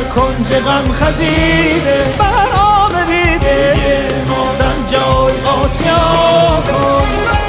کنج غم خزیده بر آب دیده ما سنجای آسیا کن.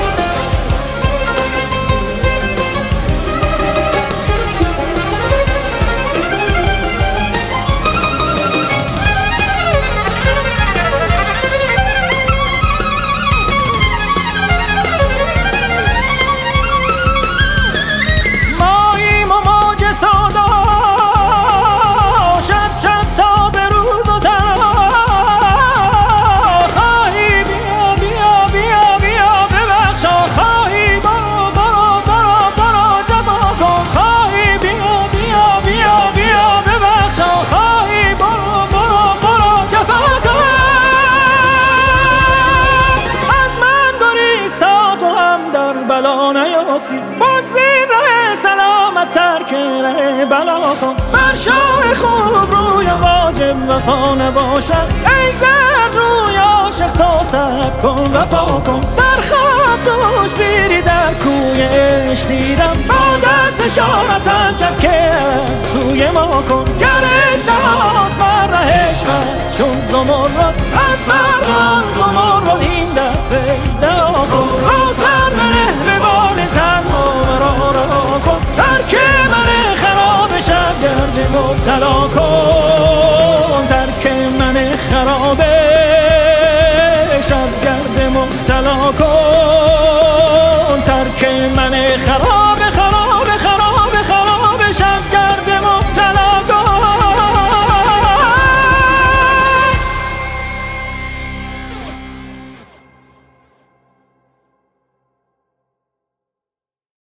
بگذین ره سلامت ترک ره بلا کن. بر شاه خوب روی واجب وفا نباشد ای زرد روی عاشق تا صبر کن وفا کن. در خواب دوش بیری در کوی عشق دیدم با دست اشارتم کرد که از سوی ما کن.